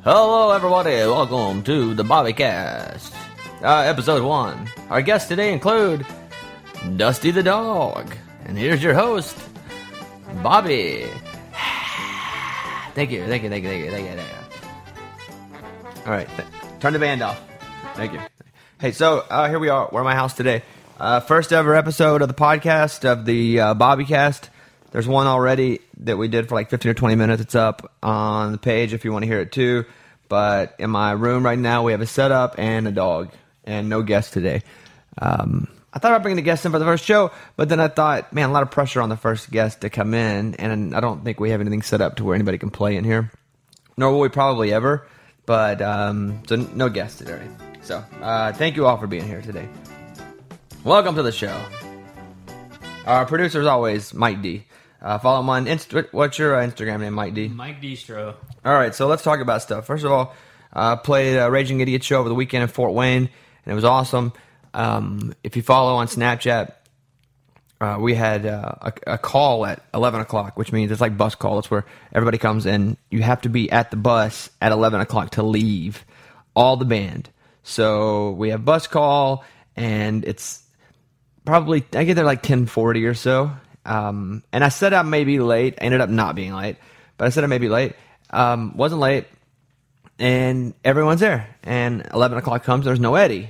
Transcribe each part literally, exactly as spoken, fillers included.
Hello, everybody. Welcome to the Bobbycast, uh, episode one. Our guests today include Dusty the Dog, and here's your host, Bobby. Thank you, thank you, thank you, thank you, thank you. Thank you. All right, th- turn the band off. Thank you. Hey, so uh, here we are. We're at my house today. Uh, first ever episode of the podcast of the uh, Bobbycast. There's one already that we did for like fifteen or twenty minutes. It's up on the page if you want to hear it too. But in my room right now, we have a setup and a dog and no guests today. Um, I thought I'd bring the guests in for the first show, but then I thought, man, a lot of pressure on the first guest to come in. And I don't think we have anything set up to where anybody can play in here. Nor will we probably ever. But um, so no guests today. So uh, thank you all for being here today. Welcome to the show. Our producer is always Mike D. Uh, follow him on Insta. What's your uh, Instagram name, Mike D? Mike Distro. All right, so let's talk about stuff. First of all, I uh, played a Raging Idiot show over the weekend in Fort Wayne, and it was awesome. Um, if you follow on Snapchat, uh, we had uh, a, a call at eleven o'clock, which means it's like bus call. It's where everybody comes in. You have to be at the bus at eleven o'clock to leave all the band. So we have bus call, and it's probably, I get there like ten forty or so. Um, and I said I may be late. I ended up not being late, but I said I may be late. Um, wasn't late, and everyone's there. And eleven o'clock comes, there's no Eddie.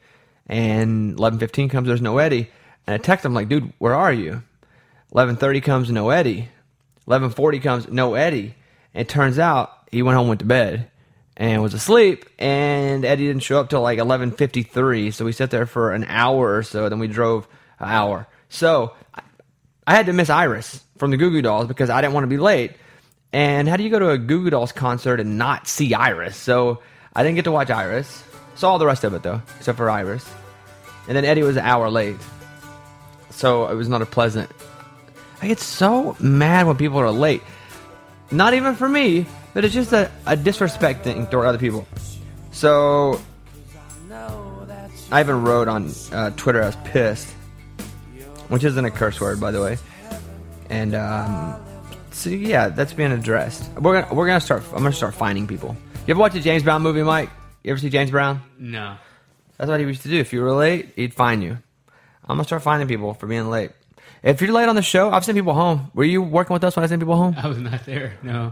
And eleven fifteen comes, there's no Eddie. And I text him like, dude, where are you? eleven thirty comes, no Eddie. eleven forty comes, no Eddie. And it turns out he went home, went to bed, and was asleep. And Eddie didn't show up till like eleven fifty-three. So we sat there for an hour or so. Then we drove an hour. So I had to miss Iris from the Goo Goo Dolls because I didn't want to be late. And how do you go to a Goo Goo Dolls concert and not see Iris? So I didn't get to watch Iris. Saw all the rest of it, though, except for Iris. And then Eddie was an hour late. So it was not a pleasant... I get so mad when people are late. Not even for me, but it's just a, a disrespect thing toward other people. So I even wrote on uh, Twitter I was pissed. Which isn't a curse word, by the way. And um, so yeah, that's being addressed. We're gonna we're gonna start. I'm gonna start finding people. You ever watch the James Brown movie, Mike? You ever see James Brown? No. That's what he used to do. If you were late, he'd fine you. I'm gonna start finding people for being late. If you're late on the show, I've sent people home. Were you working with us when I sent people home? I was not there. No.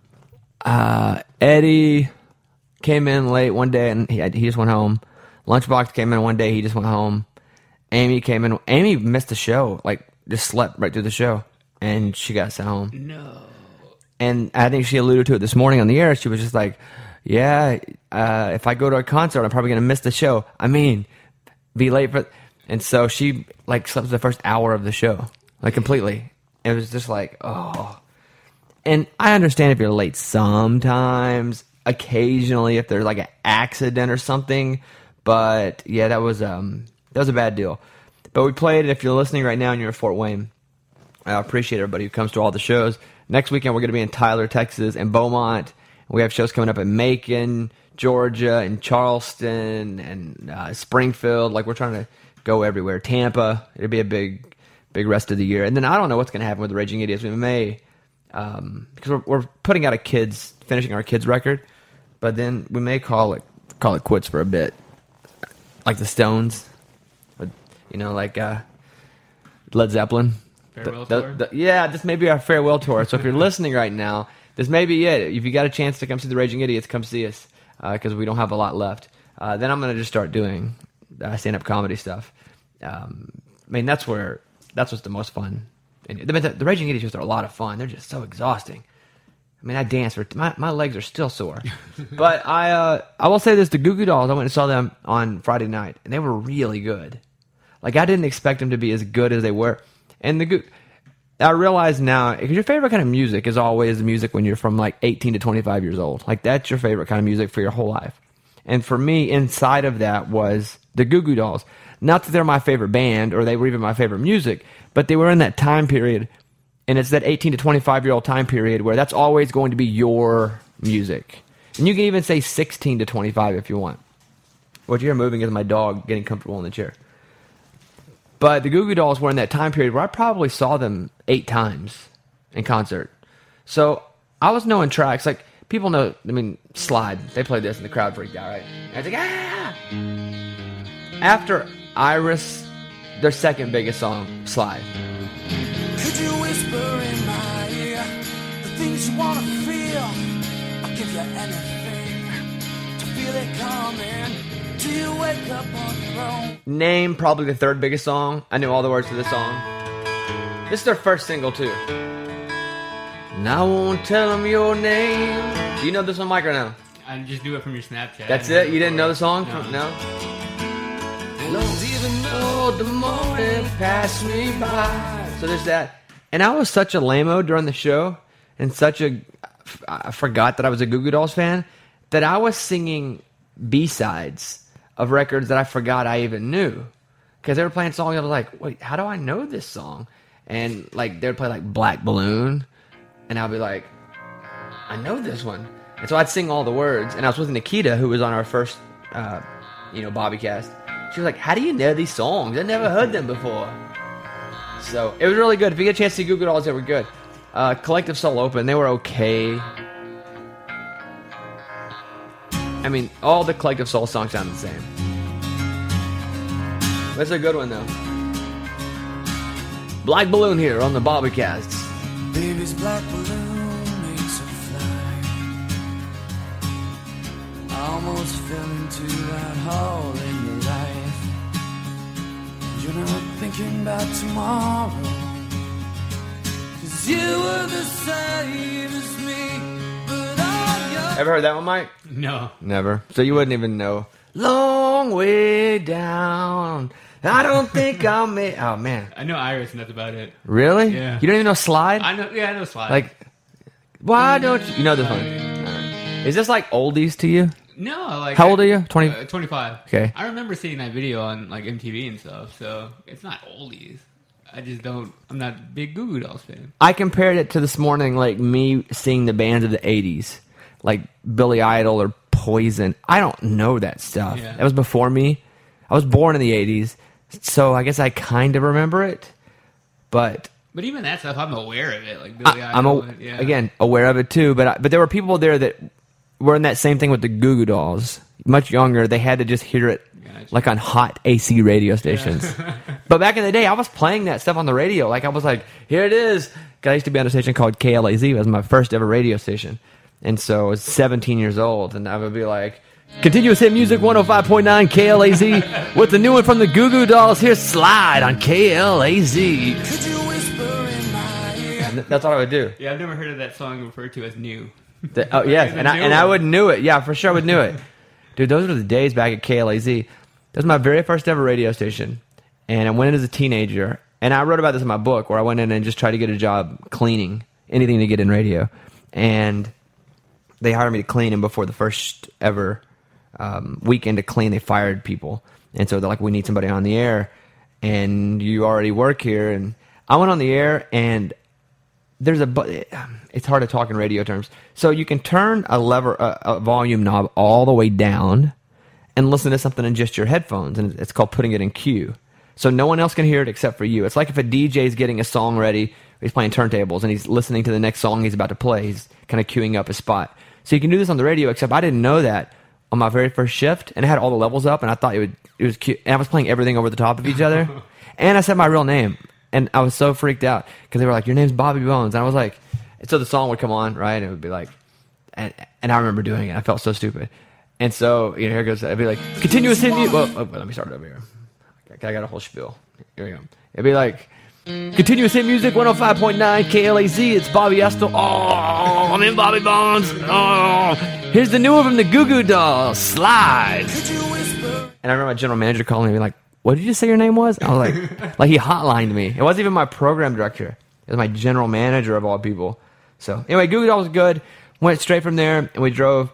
Uh, Eddie came in late one day and he he just went home. Lunchbox came in one day. He just went home. Amy came in. Amy missed the show. Like, just slept right through the show. And she got sent home. No. And I think she alluded to it this morning on the air. She was just like, yeah, uh, if I go to a concert, I'm probably going to miss the show. I mean, be late for... And so she, like, slept the first hour of the show. Like, completely. It was just like, oh. And I understand if you're late sometimes, occasionally, if there's, like, an accident or something. But, yeah, that was... um. That was a bad deal. But we played, if you're listening right now and you're in Fort Wayne, I appreciate everybody who comes to all the shows. Next weekend, we're going to be in Tyler, Texas, and Beaumont. We have shows coming up in Macon, Georgia, and Charleston, and uh, Springfield. Like, we're trying to go everywhere. Tampa. It'll be a big, big rest of the year. And then I don't know what's going to happen with the Raging Idiots. We may, um, because we're, we're putting out a kids, finishing our kids record, but then we may call it, call it quits for a bit. Like the Stones. You know, like uh, Led Zeppelin. Farewell the, tour? The, the, yeah, this may be our farewell tour. So if you're listening right now, this may be it. If you got a chance to come see the Raging Idiots, come see us because uh, we don't have a lot left. Uh, then I'm going to just start doing uh, stand-up comedy stuff. Um, I mean, that's where that's what's the most fun. And the, the, the Raging Idiots are a lot of fun. They're just so exhausting. I mean, I dance for my my legs are still sore. But I uh, I will say this: the Goo Goo Dolls. I went and saw them on Friday night, and they were really good. Like, I didn't expect them to be as good as they were. And the Goo... I realize now, because your favorite kind of music is always the music when you're from, like, eighteen to twenty-five years old. Like, that's your favorite kind of music for your whole life. And for me, inside of that was the Goo Goo Dolls. Not that they're my favorite band, or they were even my favorite music, but they were in that time period, and it's that eighteen to twenty-five-year-old time period where that's always going to be your music. And you can even say sixteen to twenty-five if you want. What you're moving is my dog getting comfortable in the chair. But the Goo Goo Dolls were in that time period where I probably saw them eight times in concert. So I was knowing tracks. Like, people know. I mean, Slide. They played this and the crowd freaked out, right? And it's like ah. After Iris, their second biggest song, Slide. Could you whisper in my ear the things you wanna feel? I'll give you anything to feel it coming. Do you wake up on your own? Name, probably the third biggest song. I knew all the words to this song. This is their first single, too. And I won't tell them your name. Do you know this one, Mike, or no? I just knew it from your Snapchat. That's it? You didn't know the song? No. From, no? Don't even know Oh, the moment passed me by. So there's that. And I was such a lame-o during the show, and such a... I forgot that I was a Goo Goo Dolls fan, that I was singing B-sides of records that I forgot I even knew. Because they were playing songs, I was like, wait, how do I know this song? And like they would play like Black Balloon, and I'd be like, I know this one. And so I'd sing all the words, and I was with Nikita, who was on our first, uh, you know, Bobbycast. She was like, how do you know these songs? I never heard them before. So it was really good. If you get a chance to see Goo Goo Dolls, they were good. Uh, Collective Soul Open, they were okay. I mean, all the Collective Soul songs sound the same. That's a good one, though. Black Balloon here on the Bobbycasts. baby's black balloon makes her fly. I almost fell into that hole in your life. You're not thinking about tomorrow, 'cause you were the same as me, but all your... Ever heard that one, Mike? No. Never. So you wouldn't even know. Long way down. I don't think I'll make... Oh, man. I know Iris, and that's about it. Really? Yeah. You don't even know Slide? I know. Yeah, I know Slide. Like, why don't you... You know this one. All right. Is this like oldies to you? no, like How old are you? twenty? Uh, Twenty-five. Okay. I remember seeing that video on like M T V and stuff. So it's not oldies. I just don't. I'm not a big Goo Goo Dolls fan. I compared it to this morning, like me seeing the bands of the eighties. Like Billy Idol or Poison. I don't know that stuff. Yeah. That was before me. I was born in the eighties. So I guess I kind of remember it. But... But even that stuff, I'm aware of it. Like Billy I, I'm Idol. a, and- yeah. again aware of it too, but I, but there were people there that were in that same thing with the Goo Goo Dolls. Much younger, they had to just hear it Gotcha. like on hot A C radio stations. But back in the day, I was playing that stuff on the radio. Like I was like, here it is. 'Cause I used to be on a station called K L A Z. It was my first ever radio station, and so I was seventeen years old, and I would be like, continuous hit music one oh five point nine K L A Z with the new one from the Goo Goo Dolls. Here's Slide on K L A Z. Could you whisper in my ear? And that's what I would do. Yeah, I've never heard of that song referred to as new. The, oh yes, It's a and I new and I one. would knew it. Yeah, for sure, I would knew it. Dude, those were the days back at K L A Z. That was my very first ever radio station, and I went in as a teenager. And I wrote about this in my book, where I went in and just tried to get a job cleaning anything to get in radio. And they hired me to clean, and before the first ever um, weekend to clean, they fired people. And so they're like, "We need somebody on the air, and you already work here." And I went on the air, and there's a bu- it's hard to talk in radio terms. So you can turn a lever a, a volume knob all the way down and listen to something in just your headphones, and it's called putting it in queue. So no one else can hear it except for you. It's like if a D J is getting a song ready, he's playing turntables and he's listening to the next song he's about to play. He's kind of queuing up his spot. So you can do this on the radio, except I didn't know that on my very first shift, and it had all the levels up, and I thought it would it was cute. And I was playing everything over the top of each other, and I said my real name. And I was so freaked out because they were like, "Your name's Bobby Bones," and I was like, so the song would come on, right, and it would be like, and and I remember doing it. I felt so stupid, and so you know, here goes. I'd be like, "Continuous hit music." Well, oh, let me start it over here. I got a whole spiel. Here we go. It'd be like, "Continuous hit music, one oh five point nine K L A Z. It's Bobby Estel. Oh, I'm in Bobby Bones. Oh, here's the new one from the Goo Goo Dolls, Slide." Could you whisper? And I remember my general manager calling me and be like, "What did you say your name was?" I was like, like he hotlined me. It wasn't even my program director. It was my general manager of all people. So anyway, Goo Goo Dolls was good. Went straight from there, and we drove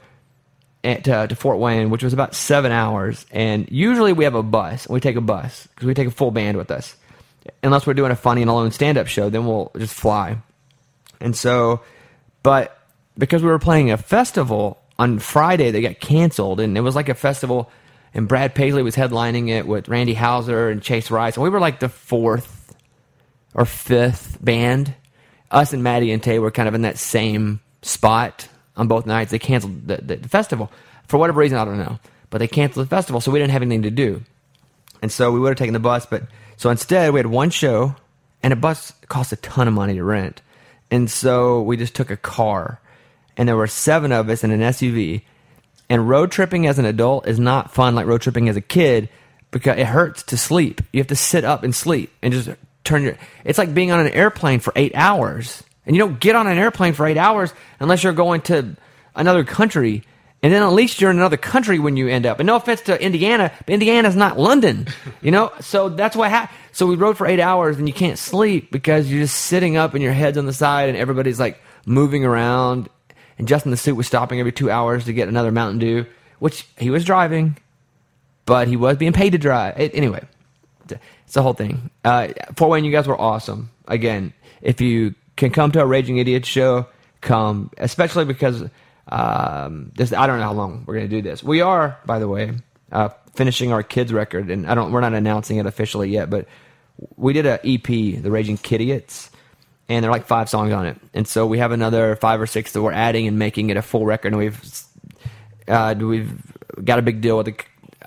at, uh, to Fort Wayne, which was about seven hours. And usually we have a bus. We take a bus because we take a full band with us. Unless we're doing a Funny and Alone stand-up show, then we'll just fly. And so, but because we were playing a festival on Friday, they got canceled, and it was like a festival. And Brad Paisley was headlining it with Randy Houser and Chase Rice. And we were like the fourth or fifth band. Us and Maddie and Tay were kind of in that same spot on both nights. They canceled the, the, the festival. For whatever reason, I don't know. But they canceled the festival, so we didn't have anything to do. And so we would have taken the bus. But so instead, we had one show, and a bus cost a ton of money to rent. And so we just took a car. And there were seven of us in an S U V. And road tripping as an adult is not fun like road tripping as a kid because it hurts to sleep. You have to sit up and sleep and just turn your... It's like being on an airplane for eight hours. And you don't get on an airplane for eight hours unless you're going to another country. And then at least you're in another country when you end up. And no offense to Indiana, but Indiana's not London, you know? So that's what happened. So we rode for eight hours and you can't sleep because you're just sitting up and your head's on the side and everybody's like moving around. And Justin the Suit was stopping every two hours to get another Mountain Dew, which he was driving, but he was being paid to drive. It, anyway, it's the whole thing. Uh, Fort Wayne, you guys were awesome. Again, if you can come to a Raging Idiots show, come, especially because um, this. I don't know how long we're going to do this. We are, by the way, uh, finishing our kids record, and I don't. We're not announcing it officially yet, but we did an E P, the Raging Kidiots. And there are like five songs on it. And so we have another five or six that we're adding and making it a full record. And we've uh, we've got a big deal with the,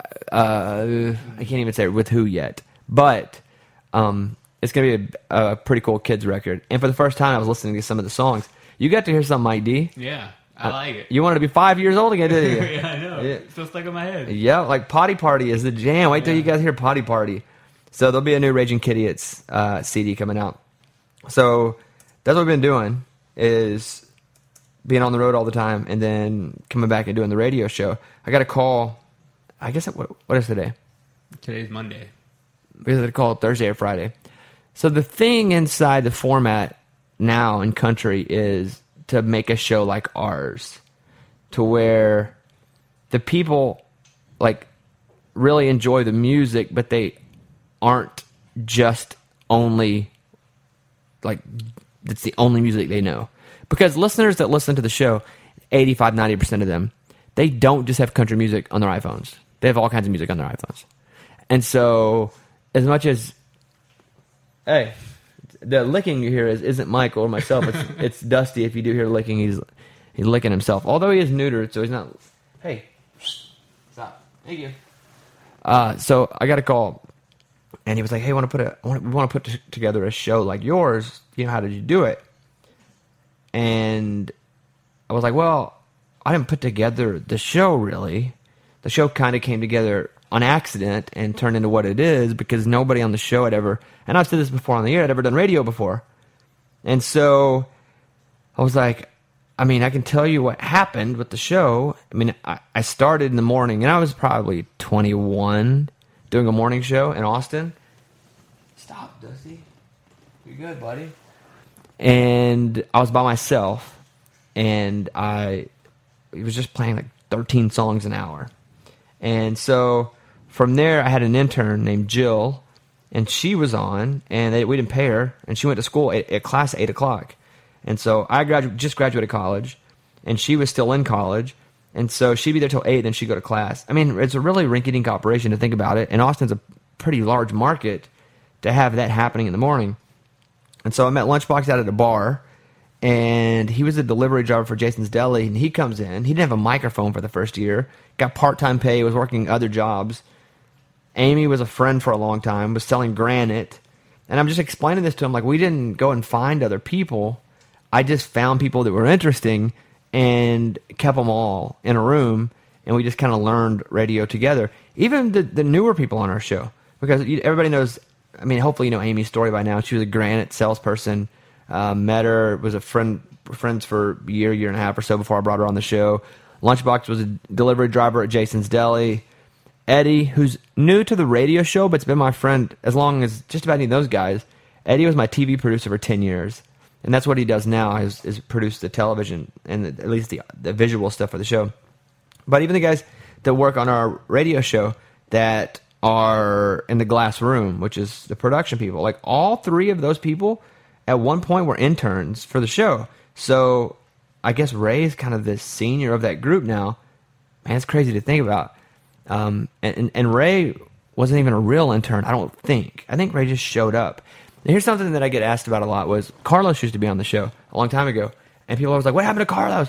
uh, I can't even say with who yet. But um, it's going to be a, a pretty cool kids record. And for the first time, I was listening to some of the songs. You got to hear some, Mike D. Yeah, I uh, like it. You wanted to be five years old again, didn't you? Yeah, I know. Yeah. It's still stuck in my head. Yeah, like Potty Party is the jam. Wait yeah. till you guys hear Potty Party. So there'll be a new Raging Kidiots uh, C D coming out. So that's what we've been doing, is being on the road all the time and then coming back and doing the radio show. I got a call, I guess, it, what, what is today? Today's Monday. Because I called Thursday or Friday. So the thing inside the format now in country is to make a show like ours, to where the people like really enjoy the music, but they aren't just only... like it's the only music they know. Because listeners that listen to the show, eighty-five, ninety percent of them, they don't just have country music on their iPhones. They have all kinds of music on their iPhones. And so, as much as, hey, the licking you hear is, isn't Mike or myself, it's, it's Dusty. If you do hear licking, he's he's licking himself. Although he is neutered, so he's not, hey, stop. Thank you. Uh, so, I got a call. And he was like, "Hey, I want to put a, I want, we want to put t- together a show like yours. You know, how did you do it?" And I was like, "Well, I didn't put together the show really. The show kind of came together on accident and turned into what it is because nobody on the show had ever, and I've said this before on the air, had ever done radio before. And so I was like, I mean, I can tell you what happened with the show. I mean, I, I started in the morning, and I was probably twenty-one." Doing a morning show in Austin. Stop, Dusty. You're good, buddy. And I was by myself, and I was just playing like thirteen songs an hour. And so from there, I had an intern named Jill, and she was on, and they, we didn't pay her, and she went to school at, at class at eight o'clock. And so I gradu- just graduated college, and she was still in college. And so she'd be there till eight, then she'd go to class. I mean, it's a really rinky-dink operation to think about it. And Austin's a pretty large market to have that happening in the morning. And so I met Lunchbox out at a bar, and he was a delivery driver for Jason's Deli. And he comes in. He didn't have a microphone for the first year. Got part-time pay, was working other jobs. Amy was a friend for a long time, was selling granite. And I'm just explaining this to him, like, we didn't go and find other people. I just found people that were interesting and kept them all in a room, and we just kind of learned radio together. Even the, the newer people on our show, because everybody knows, I mean, hopefully you know Amy's story by now. She was a granite salesperson, uh, met her, was a friend, friends for a year, year and a half or so before I brought her on the show. Lunchbox was a delivery driver at Jason's Deli. Eddie, who's new to the radio show, but's been my friend as long as just about any of those guys. Eddie was my T V producer for ten years. And that's what he does now, is, is produce the television and the, at least the, the visual stuff for the show. But even the guys that work on our radio show that are in the glass room, which is the production people, like all three of those people at one point were interns for the show. So I guess Ray is kind of the senior of that group now. Man, it's crazy to think about. Um, and, and, and Ray wasn't even a real intern, I don't think. I think Ray just showed up. And here's something that I get asked about a lot was Carlos used to be on the show a long time ago. And people are always like, what happened to Carlos?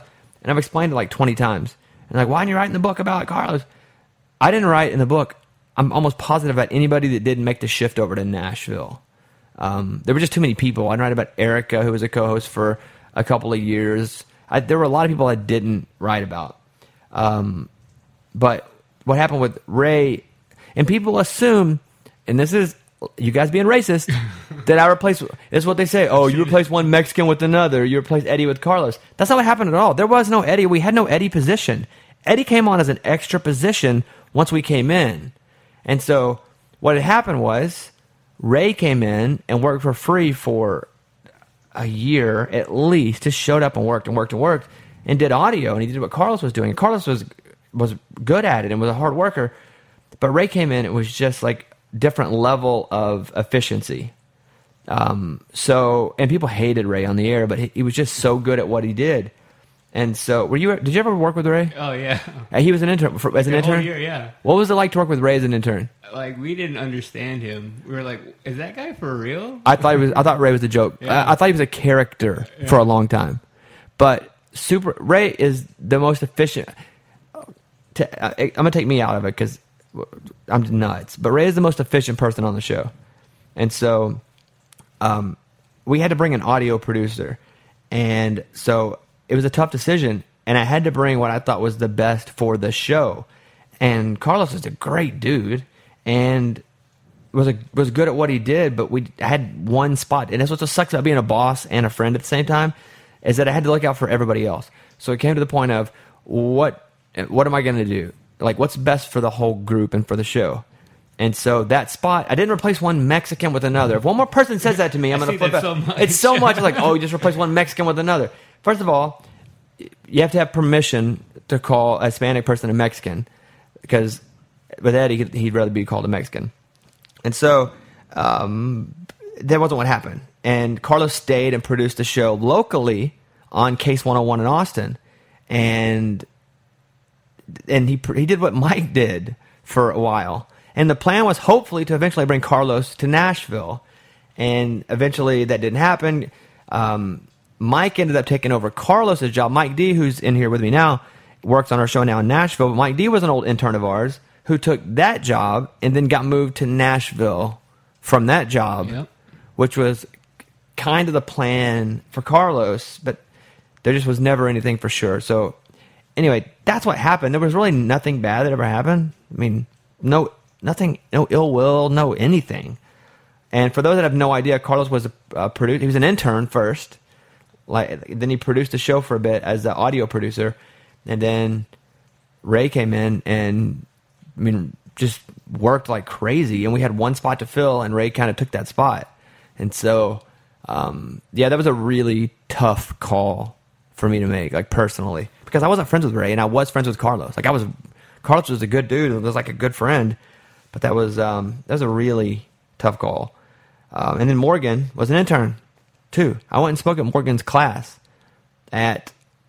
And I've explained it like twenty times. And like, why didn't you write in the book about Carlos? I didn't write in the book. I'm almost positive about anybody that didn't make the shift over to Nashville. Um, there were just too many people. I didn't write about Erica, who was a co-host for a couple of years. I, there were a lot of people I didn't write about. Um, but what happened with Ray, and people assume, and this is you guys being racist, that I replaced, this is what they say, oh, you replaced one Mexican with another, you replaced Eddie with Carlos. That's not what happened at all. There was no Eddie. We had no Eddie position. Eddie came on as an extra position once we came in. And so what had happened was Ray came in and worked for free for a year at least, just showed up and worked and worked and worked and did audio, and he did what Carlos was doing. Carlos was was good at it and was a hard worker, but Ray came in, it was just like different level of efficiency. Um, so, and people hated Ray on the air, but he, he was just so good at what he did. And so, were you? Did you ever work with Ray? Oh yeah, uh, he was an intern for, as an the intern. Whole year, yeah. What was it like to work with Ray as an intern? Like, we didn't understand him. We were like, "Is that guy for real?" I thought he was. I thought Ray was a joke. Yeah. I, I thought he was a character yeah. for a long time. But super Ray is the most efficient. To, uh, I'm gonna take me out of it because I'm nuts. But Ray is the most efficient person on the show, and so um, we had to bring an audio producer, and so it was a tough decision. And I had to bring what I thought was the best for the show. And Carlos is a great dude, and was a, was good at what he did. But we had one spot, and that's what sucks about being a boss and a friend at the same time, is that I had to look out for everybody else. So it came to the point of what what am I going to do? Like, what's best for the whole group and for the show? And so that spot, I didn't replace one Mexican with another. If one more person says that to me, I'm going to flip it. So it's so much like, oh, you just replace one Mexican with another. First of all, you have to have permission to call a Hispanic person a Mexican, because with Eddie, he'd rather be called a Mexican. And so um, that wasn't what happened. And Carlos stayed and produced the show locally on Case one oh one in Austin. And and he he did what Mike did for a while. And the plan was hopefully to eventually bring Carlos to Nashville. And eventually that didn't happen. Um, Mike ended up taking over Carlos's job. Mike D, who's in here with me now, works on our show now in Nashville. But Mike D was an old intern of ours who took that job and then got moved to Nashville from that job, yep. which was kind of the plan for Carlos, but there just was never anything for sure. So anyway, that's what happened. There was really nothing bad that ever happened. I mean, no, nothing, no ill will, no anything. And for those that have no idea, Carlos was a, a producer. He was an intern first. Like, then he produced the show for a bit as the audio producer, and then Ray came in and, I mean, just worked like crazy. And we had one spot to fill, and Ray kind of took that spot. And so, um, yeah, that was a really tough call for me to make, like personally, because I wasn't friends with Ray, and I was friends with Carlos. Like I was, Carlos was a good dude, and was like a good friend, but that was um, that was a really tough call. Um, and then Morgan was an intern too. I went and spoke at Morgan's class at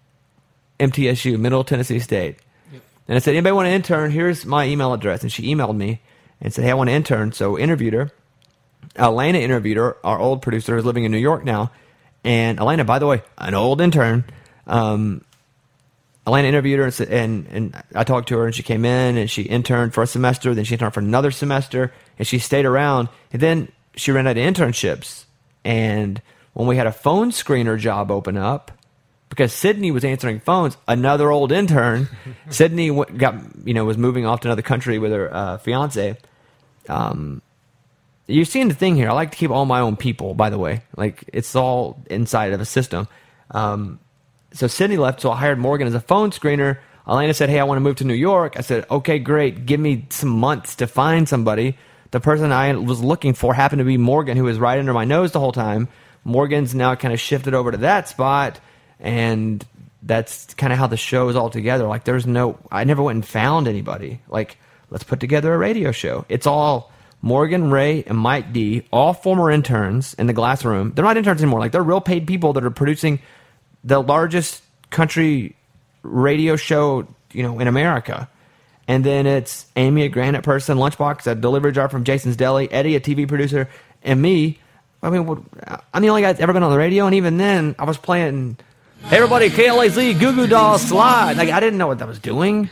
M T S U, Middle Tennessee State. Yep. And I said, anybody want to intern? Here's my email address. And she emailed me and said, hey, I want to intern. So interviewed her. Elena interviewed her, our old producer who's living in New York now. And Elena, by the way, an old intern. Um, Elena interviewed her, and, said, and and I talked to her, and she came in, and she interned for a semester. Then she interned for another semester, and she stayed around. And then she ran out of internships. And when we had a phone screener job open up, because Sydney was answering phones, another old intern, Sydney got you know was moving off to another country with her uh, fiance. Um, you're seeing the thing here. I like to keep all my own people. By the way, like it's all inside of a system. Um, so Sydney left, so I hired Morgan as a phone screener. Elena said, "Hey, I want to move to New York." I said, "Okay, great. Give me some months to find somebody." The person I was looking for happened to be Morgan, who was right under my nose the whole time. Morgan's now kind of shifted over to that spot, and that's kind of how the show is all together. Like, there's no, I never went and found anybody. Like, let's put together a radio show. It's all Morgan, Ray, and Mike D, all former interns in the glass room. They're not interns anymore. Like, they're real paid people that are producing the largest country radio show, you know, in America. And then it's Amy, a granite person, Lunchbox, a delivery driver from Jason's Deli, Eddie, a T V producer, and me. I mean, I'm the only guy that's ever been on the radio, and even then, I was playing Hey everybody, K L A Z, Goo Goo Dolls, Slide. Like, I didn't know what that was doing.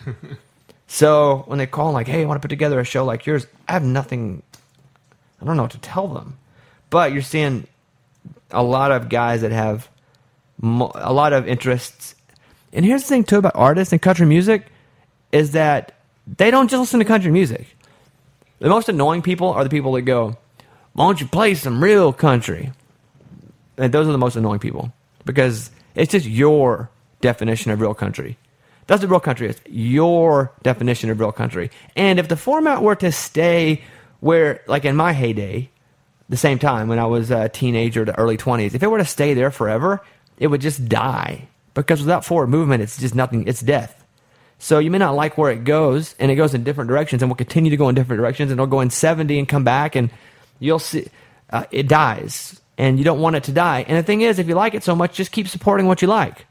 So when they call like, hey, I want to put together a show like yours, I have nothing, I don't know what to tell them. But you're seeing a lot of guys that have mo- a lot of interests. And here's the thing too about artists and country music is that they don't just listen to country music. The most annoying people are the people that go, why don't you play some real country? And those are the most annoying people because it's just your definition of real country. That's what real country is. Your definition of real country. And if the format were to stay where, like in my heyday, the same time when I was a teenager to early twenties, if it were to stay there forever, it would just die. Because without forward movement, it's just nothing. It's death. So you may not like where it goes, and it goes in different directions, and will continue to go in different directions, and it'll go in seventy and come back, and you'll see uh, it dies. And you don't want it to die. And the thing is, if you like it so much, just keep supporting what you like.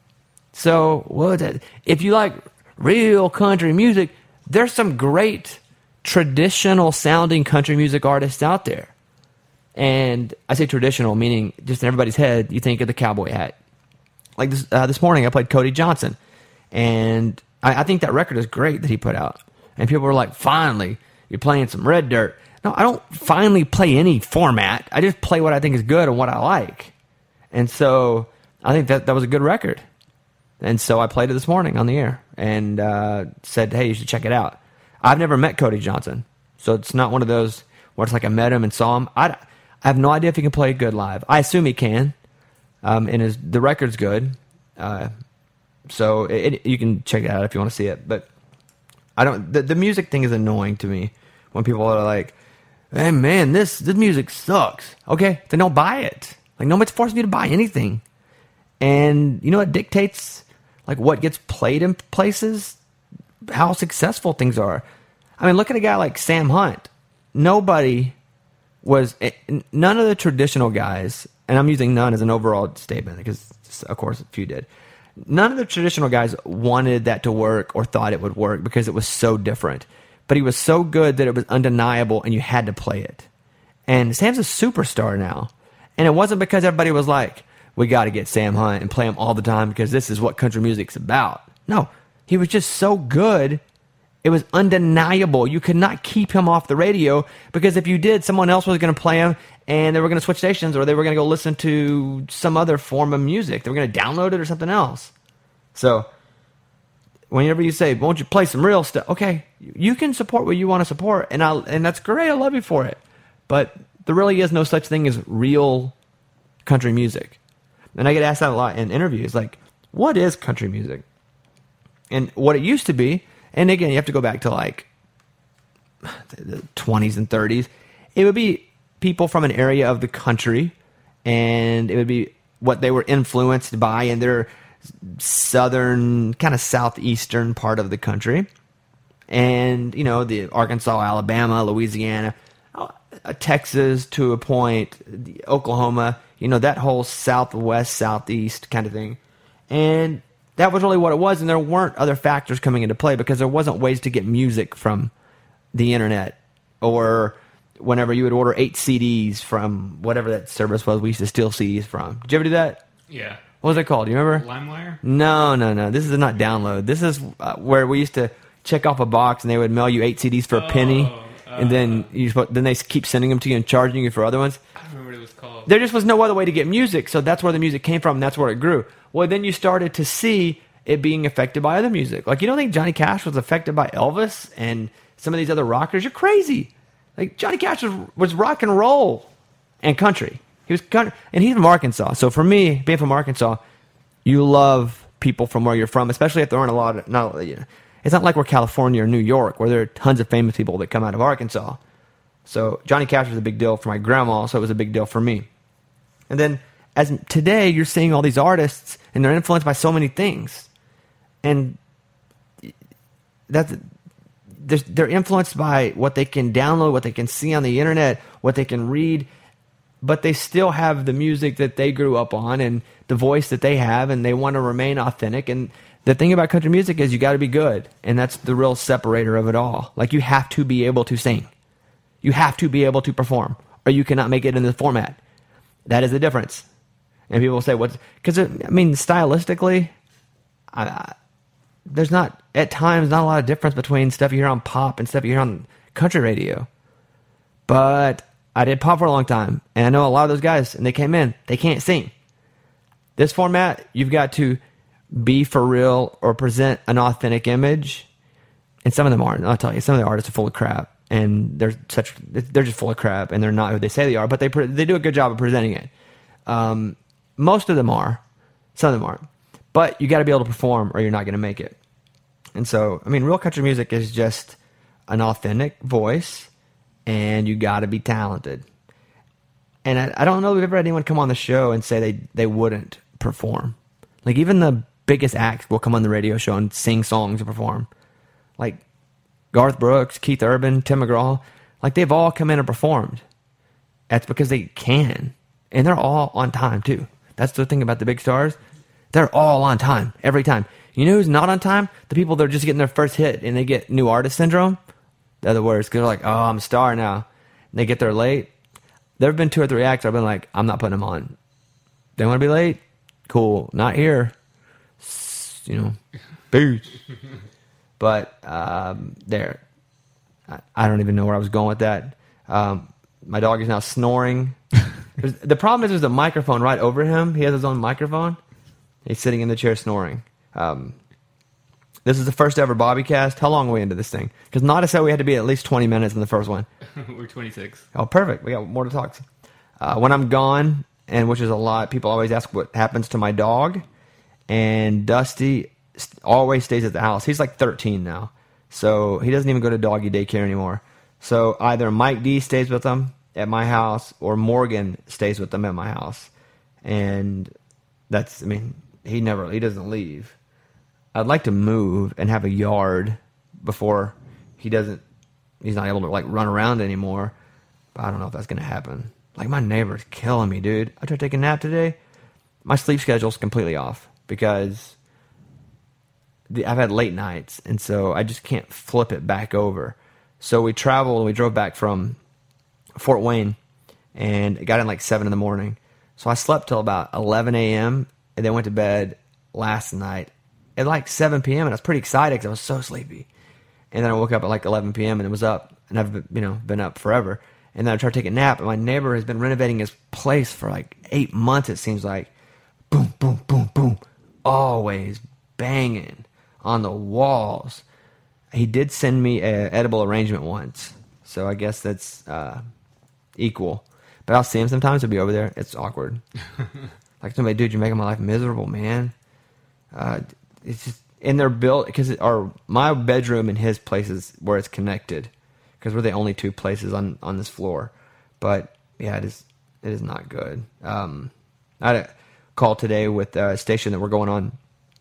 So, what if you like real country music, there's some great traditional sounding country music artists out there. And I say traditional, meaning just in everybody's head, you think of the cowboy hat. Like this, uh, this morning, I played Cody Johnson. And I, I think that record is great that he put out. And people were like, finally, you're playing some Red Dirt. No, I don't finally play any format. I just play what I think is good and what I like. And so I think that that was a good record. And so I played it this morning on the air and uh, said, hey, you should check it out. I've never met Cody Johnson. So it's not one of those where it's like I met him and saw him. I, I have no idea if he can play good live. I assume he can. Um, and his, the record's good. Uh, so it, it, you can check it out if you want to see it. But I don't. The, the music thing is annoying to me when people are like, hey, man, this, this music sucks. Okay, then don't buy it. Like, nobody's forcing you to buy anything. And you know what dictates, like, what gets played in places? How successful things are. I mean, look at a guy like Sam Hunt. Nobody was, none of the traditional guys, and I'm using none as an overall statement because, of course, a few did. None of the traditional guys wanted that to work or thought it would work because it was so different. But he was so good that it was undeniable and you had to play it. And Sam's a superstar now. And it wasn't because everybody was like, we got to get Sam Hunt and play him all the time because this is what country music's about. No, he was just so good. It was undeniable. You could not keep him off the radio because if you did, someone else was going to play him and they were going to switch stations or they were going to go listen to some other form of music. They were going to download it or something else. So whenever you say, won't you play some real stuff? Okay, you can support what you want to support, and I and that's great. I love you for it. But there really is no such thing as real country music. And I get asked that a lot in interviews, like, what is country music? And what it used to be, and again, you have to go back to like the twenties and thirties, it would be people from an area of the country, and it would be what they were influenced by in their southern, kind of southeastern part of the country. And, you know, the Arkansas, Alabama, Louisiana, uh, Texas to a point, the Oklahoma, you know, that whole southwest, southeast kind of thing. And that was really what it was, and there weren't other factors coming into play because there wasn't ways to get music from the internet or whenever you would order eight C Ds from whatever that service was we used to steal C Ds from. Did you ever do that? Yeah. What was it called? Do you remember? LimeWire? No, no, no. This is not download. This is uh, where we used to check off a box and they would mail you eight C Ds for a penny. Oh, uh, and then you then they keep sending them to you and charging you for other ones. I don't remember what it was called. There just was no other way to get music, so that's where the music came from, and that's where it grew. Well, then you started to see it being affected by other music. Like, you don't think Johnny Cash was affected by Elvis and some of these other rockers? You're crazy. Like, Johnny Cash was, was rock and roll and country. He was country, and he's from Arkansas. So for me, being from Arkansas, you love people from where you're from, especially if there aren't a lot of, not, you know, it's not like we're California or New York where there are tons of famous people that come out of Arkansas. So Johnny Cash was a big deal for my grandma, so it was a big deal for me. And then as today, you're seeing all these artists, and they're influenced by so many things. And that's, they're influenced by what they can download, what they can see on the internet, what they can read, but they still have the music that they grew up on and the voice that they have, and they want to remain authentic. And the thing about country music is you got to be good, and that's the real separator of it all. Like, you have to be able to sing. You have to be able to perform, or you cannot make it in the format. That is the difference. And people will say, "What's?" Because I mean, stylistically, I, I, there's not at times not a lot of difference between stuff you hear on pop and stuff you hear on country radio. But I did pop for a long time, and I know a lot of those guys, and they came in, they can't sing. This format, you've got to be for real or present an authentic image, and some of them aren't. I'll tell you, some of the artists are full of crap, and they're such they're just full of crap, and they're not who they say they are. But they they do a good job of presenting it. Um, most of them are, some of them aren't. But you got to be able to perform, or you're not going to make it. And so, I mean, real country music is just an authentic voice, and you got to be talented. And I, I don't know if we've ever had anyone come on the show and say they, they wouldn't perform. Like, even the biggest acts will come on the radio show and sing songs and perform. Like Garth Brooks, Keith Urban, Tim McGraw. Like, they've all come in and performed. That's because they can. And they're all on time, too. That's the thing about the big stars. They're all on time, every time. You know who's not on time? The people that are just getting their first hit and they get new artist syndrome. They're the worst. Because they're like, oh, I'm a star now. And they get there late. There have been two or three acts I've been like, I'm not putting them on. They want to be late? Cool. Not here. You know, peace. But um, there. I, I don't even know where I was going with that. Um, my dog is now snoring. The problem is there's a microphone right over him. He has his own microphone. He's sitting in the chair snoring. Um, this is the first ever Bobby cast. How long are we into this thing? Because Nada said we had to be at least twenty minutes in the first one. We're twenty-six. Oh, perfect. We got more to talk. Uh, when I'm gone, and which is a lot, people always ask what happens to my dog. And Dusty always stays at the house. He's like thirteen now. So he doesn't even go to doggy daycare anymore. So either Mike D stays with him at my house or Morgan stays with them at my house. And that's, I mean, he never, he doesn't leave. I'd like to move and have a yard before he doesn't, he's not able to like run around anymore. But I don't know if that's going to happen. Like, my neighbor's killing me, dude. I tried to take a nap today. My sleep schedule's completely off because the, I've had late nights, and so I just can't flip it back over. So we traveled, and we drove back from Fort Wayne, and it got in like seven in the morning. So I slept till about eleven a.m., and then went to bed last night at like seven p.m., and I was pretty excited because I was so sleepy. And then I woke up at like eleven p.m., and it was up, and I've you know been up forever. And then I tried to take a nap, and my neighbor has been renovating his place for like eight months, it seems like. Boom, boom, boom, boom. Always banging on the walls. He did send me an edible arrangement once, so I guess that's uh, equal. But I'll see him sometimes. He'll be over there. It's awkward. Like, somebody, dude, you're making my life miserable, man. Uh, it's just, and they're built, because our my bedroom and his place is where it's connected, because we're the only two places on, on this floor. But yeah, it is it is not good. Um, I had a call today with a station that we're going on.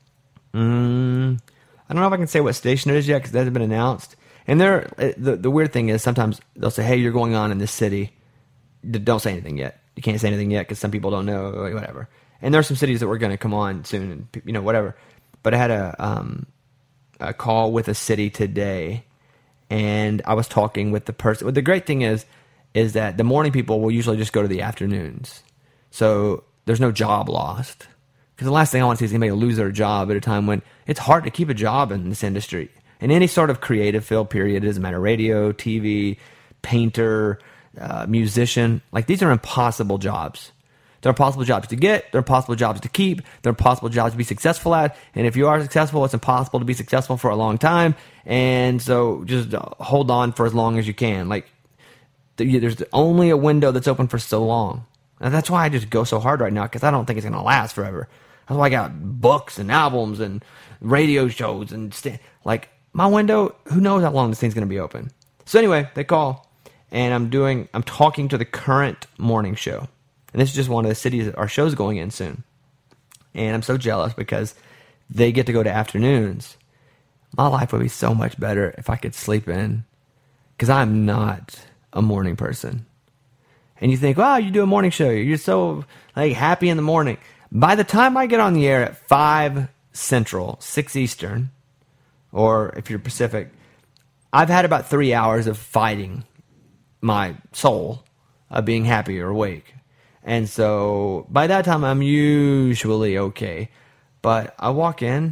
Mm, I don't know if I can say what station it is yet because that hasn't been announced. And they're, the the weird thing is sometimes they'll say, "Hey, you're going on in this city. Don't say anything yet. You can't say anything yet because some people don't know, whatever." And there are some cities that we're going to come on soon, and you know whatever. But I had a um, a call with a city today. And I was talking with the person. Well, the great thing is, is that the morning people will usually just go to the afternoons. So there's no job lost. Because the last thing I want to see is anybody lose their job at a time when it's hard to keep a job in this industry. In any sort of creative field, period. It doesn't matter. Radio, T V, painter, uh, musician. Like, these are impossible jobs. They're impossible jobs to get. They're impossible jobs to keep. They're impossible jobs to be successful at. And if you are successful, it's impossible to be successful for a long time. And so just hold on for as long as you can. Like, there's only a window that's open for so long. And that's why I just go so hard right now, because I don't think it's going to last forever. That's why I got books and albums and radio shows. and st- Like, my window, who knows how long this thing's going to be open. So anyway, they call. And I'm doing, I'm talking to the current morning show. And this is just one of the cities that our show's going in soon. And I'm so jealous because they get to go to afternoons. My life would be so much better if I could sleep in. Because I'm not a morning person. And you think, wow, you do a morning show. You're so like happy in the morning. By the time I get on the air at five Central, six Eastern, or if you're Pacific, I've had about three hours of fighting my soul of being happy or awake. And so by that time, I'm usually okay. But I walk in,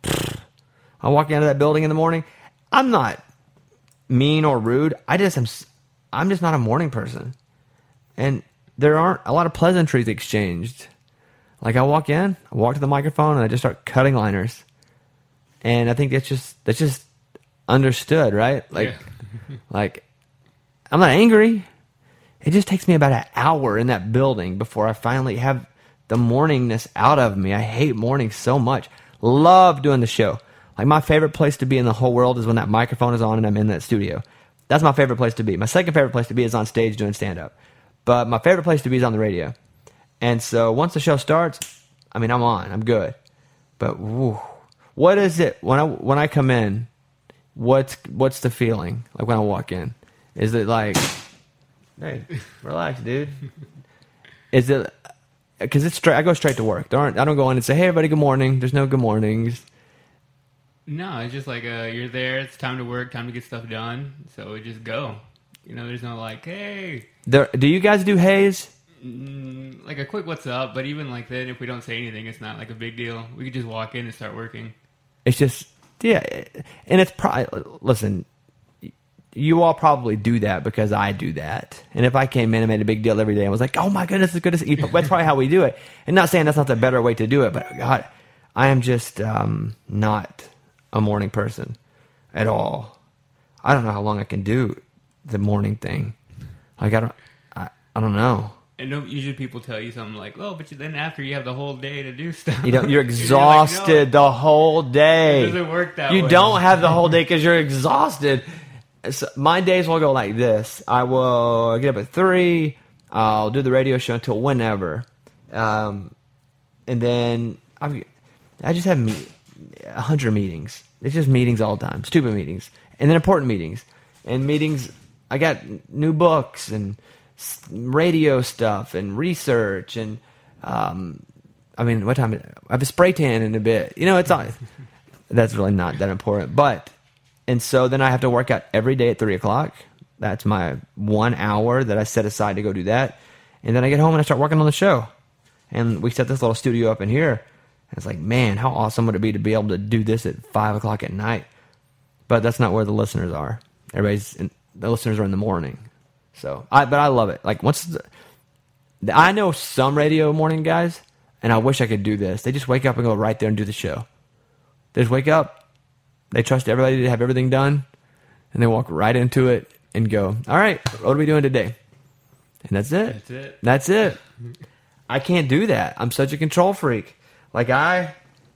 I walk into that building in the morning. I'm not mean or rude. I just am. I'm just not a morning person, and there aren't a lot of pleasantries exchanged. Like I walk in, I walk to the microphone, and I just start cutting liners. And I think that's just that's just understood, right? Like, Yeah. like I'm not angry. It just takes me about an hour in that building before I finally have the morningness out of me. I hate mornings so much. Love doing the show. Like my favorite place to be in the whole world is when that microphone is on and I'm in that studio. That's my favorite place to be. My second favorite place to be is on stage doing stand-up. But my favorite place to be is on the radio. And so once the show starts, I mean, I'm on. I'm good. But woo, what is it when I when I come in? What's what's the feeling like when I walk in? Is it like, hey, relax, dude? Is it because it's straight? I go straight to work. There aren't. I don't go in and say, hey, everybody, good morning. There's no good mornings. No, it's just like uh, you're there. It's time to work. Time to get stuff done. So we just go. You know, there's no like, hey. There, do you guys do haze? Mm, like a quick what's up, but even like then, if we don't say anything, it's not like a big deal. We could just walk in and start working. It's just, yeah. And it's probably, listen, you all probably do that because I do that. And if I came in and made a big deal every day and was like, oh my goodness, it's good to see you. That's probably how we do it. And not saying that's not the better way to do it, but God, I am just um, not a morning person at all. I don't know how long I can do the morning thing. Like, I don't, I, I don't know. And don't usually people tell you something like, "Oh, but then after you have the whole day to do stuff." You don't, you're You're like, exhausted "No, the whole day. it doesn't work that you way." don't have the whole day because you're exhausted. So my days will go like this. I will get up at three. I'll do the radio show until whenever, um, and then I've, I just have me, a hundred meetings. It's just meetings all the time, stupid meetings, and then important meetings. And meetings, I got new books and radio stuff and research and um, I mean, what time? I have a spray tan in a bit. You know, it's not. That's really not that important, but. And so then I have to work out every day at three o'clock. That's my one hour that I set aside to go do that. And then I get home and I start working on the show. And we set this little studio up in here. And it's like, man, how awesome would it be to be able to do this at five o'clock at night? But that's not where the listeners are. Everybody's in, the listeners are in the morning. So, I but I love it. Like once the, I know some radio morning guys, and I wish I could do this. They just wake up and go right there and do the show. They just wake up. They trust everybody to have everything done, and they walk right into it and go, all right, what are we doing today? And that's it. That's it. That's it. I can't do that. I'm such a control freak. Like, I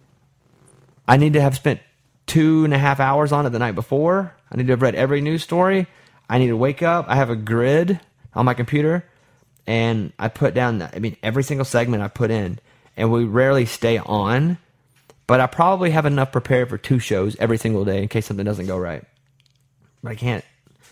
I need to have spent two and a half hours on it the night before. I need to have read every news story. I need to wake up. I have a grid on my computer, and I put down, I mean, every single segment I put in, and we rarely stay on. But I probably have enough prepared for two shows every single day in case something doesn't go right. But I can't.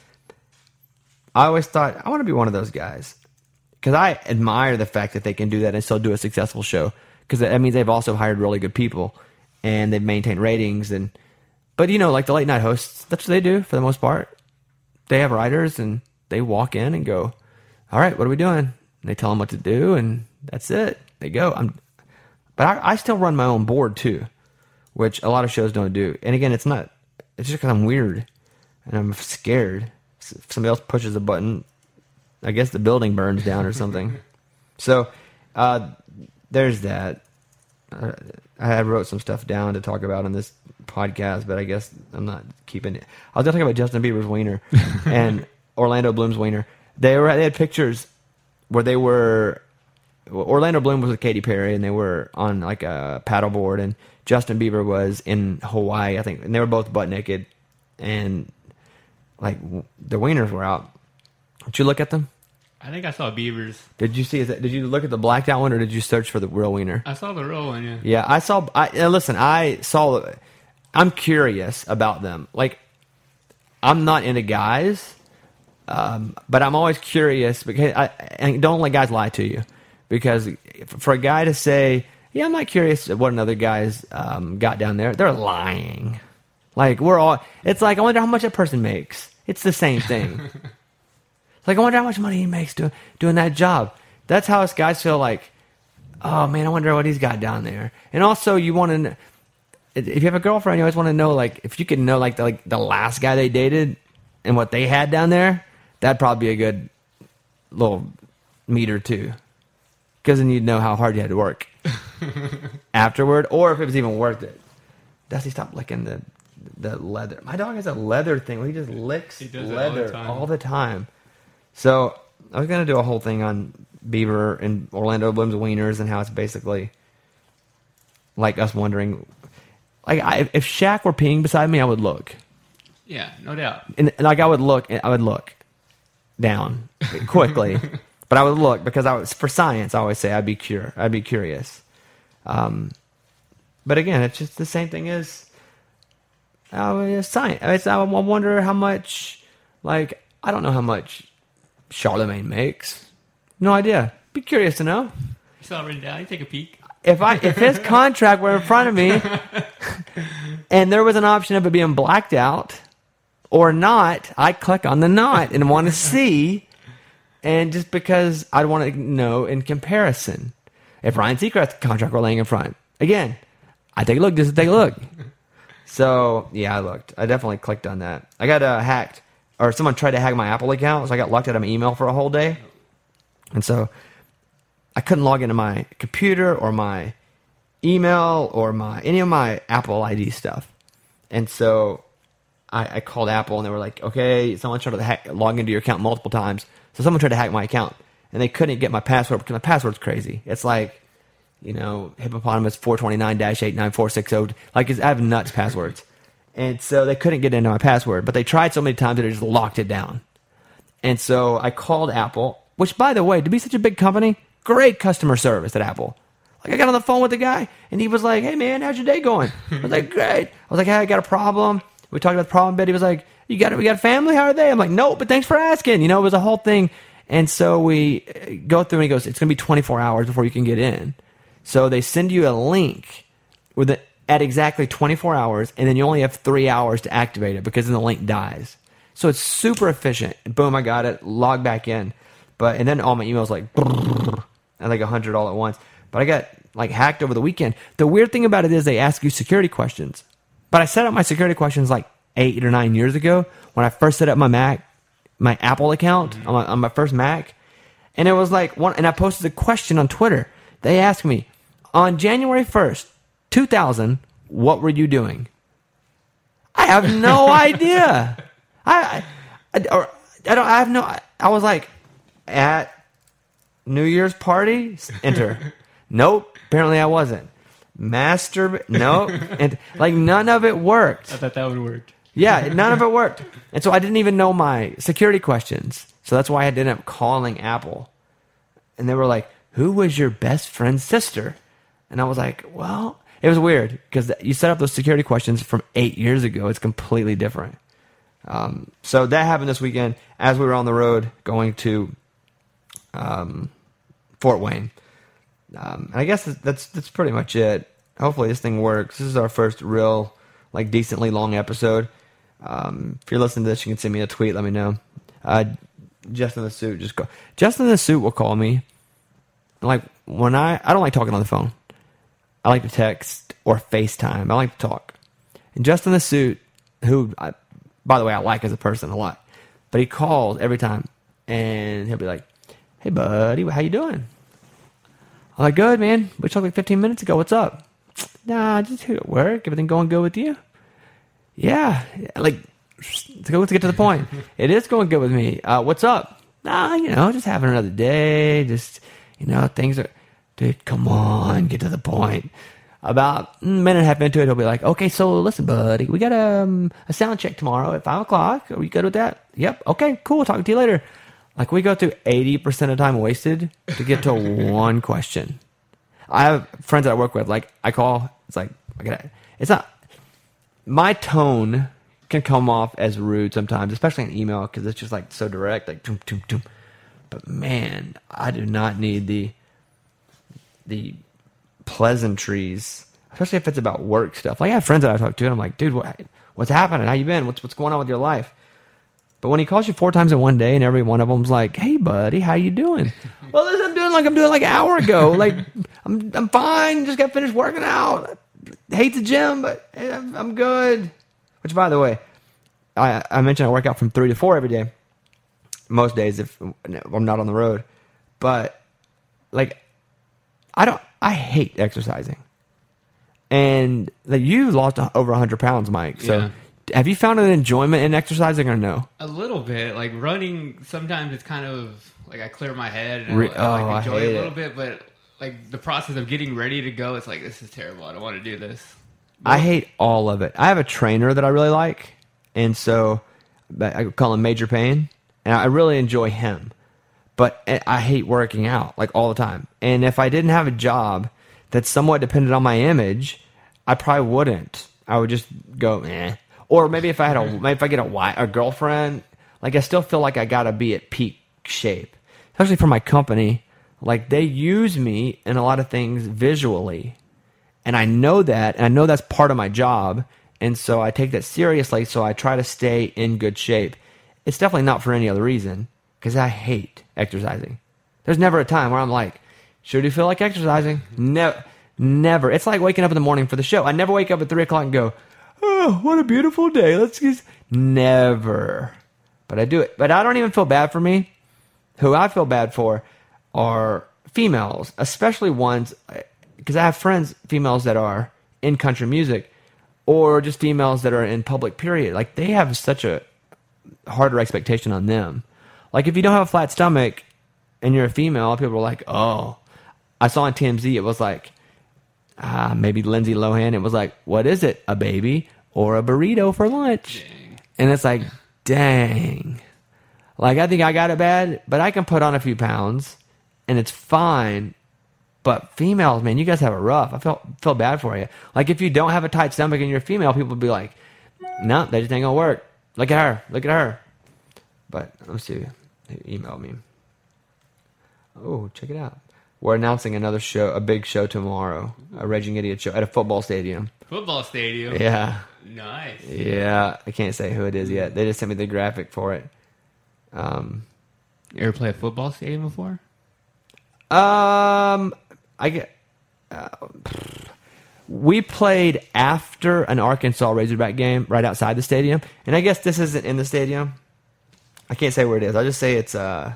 I always thought, I want to be one of those guys. Because I admire the fact that they can do that and still do a successful show. Because that means they've also hired really good people. And they've maintained ratings. And But, you know, like the late night hosts, that's what they do for the most part. They have writers and they walk in and go, all right, what are we doing? And they tell them what to do and that's it. They go. I'm... But I, I still run my own board too, which a lot of shows don't do. And again, it's not, it's just because I'm weird and I'm scared. If somebody else pushes a button, I guess the building burns down or something. So uh, there's that. Uh, I wrote some stuff down to talk about on this podcast, but I guess I'm not keeping it. I was going to talk about Justin Bieber's wiener and Orlando Bloom's wiener. They were they had pictures where they were. Orlando Bloom was with Katy Perry, and they were on like a paddleboard, and Justin Bieber was in Hawaii, I think, and they were both butt naked, and like the wieners were out. Did you look at them? I think I saw Beavers. Did you see? Is that, did you look at the blacked out one, or did you search for the real wiener? I saw the real one. Yeah. Yeah, I saw. I and listen. I saw. I'm curious about them. Like, I'm not into guys, um, but I'm always curious because I and don't let guys lie to you. Because for a guy to say, yeah, I'm not curious what another guy's um, got down there, they're lying. Like, we're all, it's like, I wonder how much a person makes. It's the same thing. It's like, I wonder how much money he makes doing, doing that job. That's how us guys feel like, oh, man, I wonder what he's got down there. And also, you want to, if you have a girlfriend, you always want to know, like, if you could know, like the, like, the last guy they dated and what they had down there, that'd probably be a good little meter, too. Because then you'd know how hard you had to work afterward, or if it was even worth it. Dusty, stop licking the the leather. My dog has a leather thing where he just licks He does it leather all the time. all the time. So I was going to do a whole thing on Beaver and Orlando Bloom's wieners and how it's basically like us wondering, like I, if Shaq were peeing beside me, I would look. Yeah, no doubt. And like I would look, I would look down quickly, but I would look because I was for science. I always say I'd be cur, I'd be curious. Um, but again, it's just the same thing as uh, science. It's, I wonder how much, like I don't know how much Charlemagne makes. No idea. Be curious to know. You saw it written down. You take a peek. If I if his contract were in front of me, and there was an option of it being blacked out or not, I'd click on the not and want to see. And just because I'd want to know in comparison, if Ryan Seacrest's contract were laying in front, again, I take a look. Just take a look. So yeah, I looked. I definitely clicked on that. I got uh, hacked, or someone tried to hack my Apple account, so I got locked out of my email for a whole day, and so I couldn't log into my computer or my email or my any of my Apple I D stuff. And so I, I called Apple and they were like, okay, someone tried to hack, log into your account multiple times. So someone tried to hack my account and they couldn't get my password because my password's crazy. It's like, you know, hippopotamus four twenty-nine dash eight nine four six zero. Like it's, I have nuts passwords. And so they couldn't get into my password, but they tried so many times that they just locked it down. And so I called Apple, which by the way, to be such a big company, great customer service at Apple. Like I got on the phone with the guy and he was like, hey man, how's your day going? I was like, great. I was like, hey, I got a problem. We talked about the problem, but he was like, you got we got a family? How are they? I'm like, no, but thanks for asking. You know, it was a whole thing. And so we go through and he goes, it's going to be twenty-four hours before you can get in. So they send you a link with it at exactly twenty-four hours, and then you only have three hours to activate it because then the link dies. So it's super efficient. Boom, I got it. Log back in. But and then all my emails like and like a hundred all at once. But I got like hacked over the weekend. The weird thing about it is they ask you security questions. But I set up my security questions like eight or nine years ago when I first set up my Mac, my Apple account mm-hmm. on, my, on my first Mac, and it was like one. And I posted a question on Twitter. They asked me on January first, two thousand, what were you doing? I have no idea. I, I, or, I don't. I have no. I, I was like at New Year's party. Enter. Nope. Apparently I wasn't. Master. Nope. And like none of it worked. I thought that would work. Yeah, none of it worked. And so I didn't even know my security questions. So that's why I ended up calling Apple. And they were like, who was your best friend's sister? And I was like, well, it was weird because you set up those security questions from eight years ago. It's completely different. Um, so that happened this weekend as we were on the road going to um, Fort Wayne. Um, and I guess that's that's pretty much it. Hopefully this thing works. This is our first real, like, decently long episode. Um, if you're listening to this, you can send me a tweet. Let me know. Uh, Justin the Suit, just go. Justin the Suit will call me. Like when I, I don't like talking on the phone. I like to text or FaceTime. I like to talk. And Justin the Suit, who, I, by the way, I like as a person a lot, but he calls every time, and he'll be like, "Hey, buddy, how you doing?" I'm like, "Good, man. We talked like fifteen minutes ago. What's up?" "Nah, just here at work. Everything going good with you?" "Yeah, like to go to get to the point. It is going good with me. Uh, what's up?" "Nah, you know, just having another day. Just you know, things are." "Dude, come on, get to the point." About a minute and a half into it, he'll be like, "Okay, so listen, buddy, we got um, a sound check tomorrow at five o'clock. Are you good with that?" "Yep. Okay, cool. Talk to you later." Like, we go through eighty percent of the time wasted to get to one question. I have friends that I work with, like, I call, it's like, I gotta, it's not, my tone can come off as rude sometimes, especially in email, because it's just, like, so direct, like, doom, doom, doom. But, man, I do not need the, the pleasantries, especially if it's about work stuff. Like I have friends that I talk to, and I'm like, dude, what, what's happening? How you been? What's what's going on with your life? But when he calls you four times in one day and every one of them's like, "Hey, buddy, how you doing?" Well, listen, I'm doing like I'm doing like an hour ago. Like I'm I'm fine. Just got finished working out. Hate the gym, but I'm, I'm good. Which, by the way, I I mentioned I work out from three to four every day. Most days if I'm not on the road. But like I don't I hate exercising. And like you lost over one hundred pounds, Mike. So Yeah. have you found an enjoyment in exercising or no? A little bit, like running. Sometimes it's kind of like I clear my head and Re- I, I oh, I like enjoy hate it a little it. bit. But like the process of getting ready to go, it's like this is terrible. I don't want to do this. I hate all of it. I have a trainer that I really like, and so I call him Major Payne, and I really enjoy him. But I hate working out like all the time. And if I didn't have a job that somewhat depended on my image, I probably wouldn't. I would just go, eh. Or maybe if I had a, maybe if I get a wife, a girlfriend, like I still feel like I gotta be at peak shape, especially for my company. Like they use me in a lot of things visually, and I know that, and I know that's part of my job, and so I take that seriously. So I try to stay in good shape. It's definitely not for any other reason, because I hate exercising. There's never a time where I'm like, sure do you feel like exercising? Never, never. It's like waking up in the morning for the show. I never wake up at three o'clock and go, oh, what a beautiful day. Let's just never. But I do it. But I don't even feel bad for me. Who I feel bad for are females, especially ones, because I have friends, females that are in country music, or just females that are in public, period. Like, they have such a harder expectation on them. Like, if you don't have a flat stomach and you're a female, people are like, oh. I saw on T M Z, it was like, ah, maybe Lindsay Lohan, it was like, what is it, a baby or a burrito for lunch? Dang. And it's like, dang. Like, I think I got it bad, but I can put on a few pounds, and it's fine. But females, man, you guys have it rough. I feel feel bad for you. Like, if you don't have a tight stomach and you're a female, people will be like, no, that just ain't gonna work. Look at her. Look at her. But let's see. They emailed me. Oh, check it out. We're announcing another show, a big show tomorrow, a Raging Idiot show at a football stadium. Football stadium. Yeah. Nice. Yeah. I can't say who it is yet. They just sent me the graphic for it. Um, You ever play a football stadium before? um, I get. Uh, we played after an Arkansas Razorback game right outside the stadium, and I guess this isn't in the stadium. I can't say where it is. I'll just say it's uh.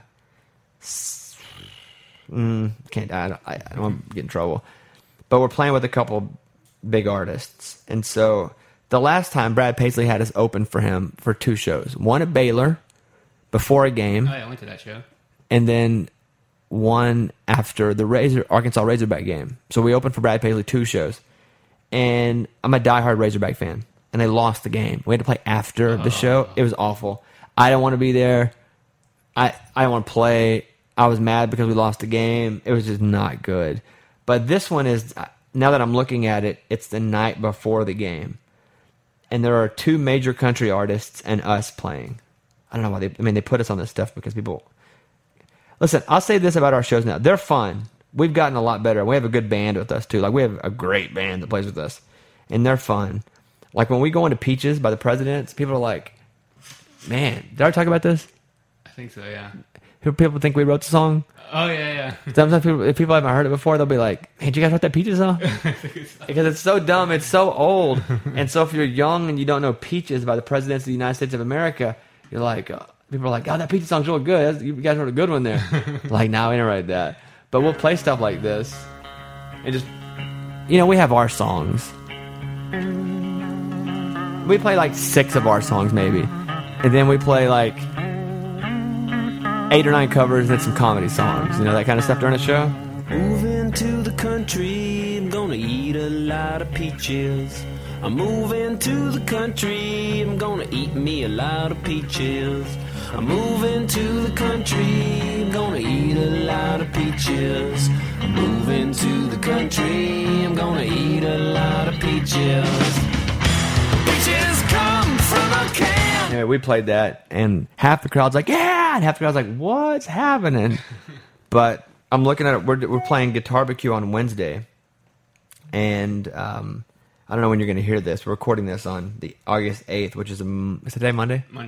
Mm, can't I don't, I don't want to get in trouble, but we're playing with a couple big artists, and so the last time Brad Paisley had us open for him for two shows, one at Baylor before a game, Oh, yeah, I went to that show. and then one after the Razor Arkansas Razorback game. So we opened for Brad Paisley two shows, and I'm a diehard Razorback fan, and they lost the game. We had to play after the show. It was awful. I don't want to be there. I I don't want to play. I was mad because we lost the game. It was just not good. But this one is, now that I'm looking at it, it's the night before the game. And there are two major country artists and us playing. I don't know why they, I mean, they put us on this stuff because people, listen, I'll say this about our shows now. They're fun. We've gotten a lot better. We have a good band with us too. Like, we have a great band that plays with us. And they're fun. Like, when we go into Peaches by the Presidents, people are like, man, did I talk about this? I think so, yeah. People think we wrote the song. Oh, yeah, yeah. Sometimes people, if people haven't heard it before, they'll be like, hey, did you guys write that Peaches song? Because it's so dumb. It's so old. And so if you're young and you don't know Peaches by the Presidents of the United States of America, you're like, uh, people are like, oh, that Peaches song's really good. You guys wrote a good one there. Like, no, we didn't write that. But we'll play stuff like this. And just, you know, we have our songs. We play like six of our songs maybe. And then we play like eight or nine covers and some comedy songs, you know, that kind of stuff during the show. Moving to the country, I'm gonna eat a lot of peaches. I'm moving to the country, I'm gonna eat me a lot of peaches. I'm moving to the country, I'm gonna eat a lot of peaches. I'm moving to the country, I'm gonna eat a lot of peaches. Peaches come from a can. Anyway, we played that, and half the crowd's like, yeah, and half the crowd's like, what's happening? But I'm looking at it. We're, we're playing Guitar B Q on Wednesday, and um, I don't know when you're going to hear this. We're recording this on the August eighth, which is, a, is today Monday? Monday.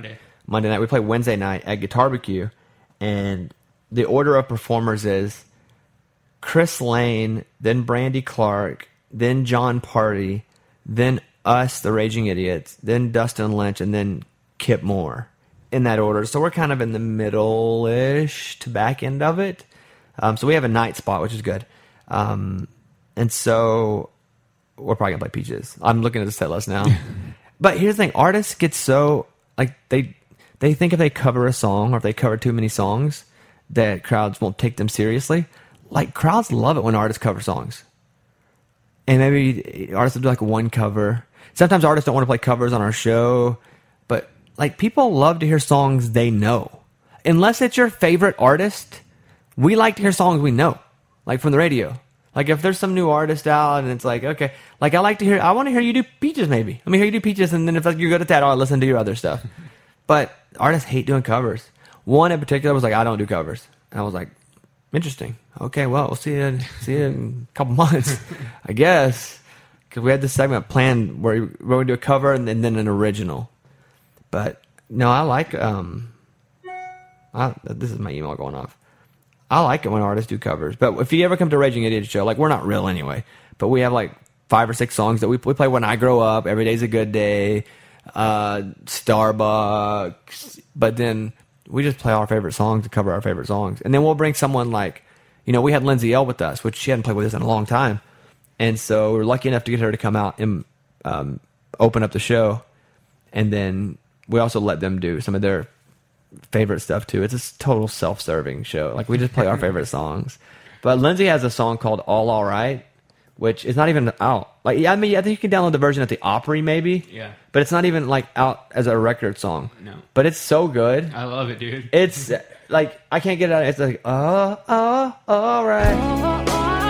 Monday night. We play Wednesday night at Guitar B Q, and the order of performers is Chris Lane, then Brandy Clark, then John Party, then us, the Raging Idiots, then Dustin Lynch, and then Kip Moore, in that order. So we're kind of in the middle-ish to back end of it. Um, so we have a night spot, which is good. Um, and so we're probably going to play Peaches. I'm looking at the set list now. But here's the thing. Artists get so, like, they they think if they cover a song or if they cover too many songs that crowds won't take them seriously. Like, crowds love it when artists cover songs. And maybe artists will do, like, one cover. Sometimes artists don't want to play covers on our show. But, like, people love to hear songs they know. Unless it's your favorite artist, we like to hear songs we know. Like, from the radio. Like, if there's some new artist out and it's like, okay. Like, I like to hear, I want to hear you do Peaches, maybe. Let me hear you do Peaches, and then if like, you're good at that, I'll listen to your other stuff. But artists hate doing covers. One in particular was like, I don't do covers. And I was like, interesting. Okay, well, we'll see you in, see you in a couple months, I guess. Because we had this segment planned where, where we do a cover and then, and then an original. But, no, I like, um, I, this is my email going off. I like it when artists do covers. But if you ever come to Raging Idiot show, like, we're not real anyway, but we have like five or six songs that we, we play When I Grow Up, Every Day's a Good Day, uh, Starbucks, but then we just play our favorite songs to cover our favorite songs. And then we'll bring someone like, you know, we had Lindsay L with us, which she hadn't played with us in a long time. And so we were lucky enough to get her to come out and um, open up the show. And then we also let them do some of their favorite stuff too. It's a total self-serving show. Like, we just play our favorite songs. But Lindsay has a song called All All Right, which is not even out. Like, yeah, I mean, I think you can download the version at the Opry, maybe. Yeah. But it's not even like out as a record song. No. But it's so good. I love it, dude. It's like, I can't get it out. It's like, oh, oh, all right.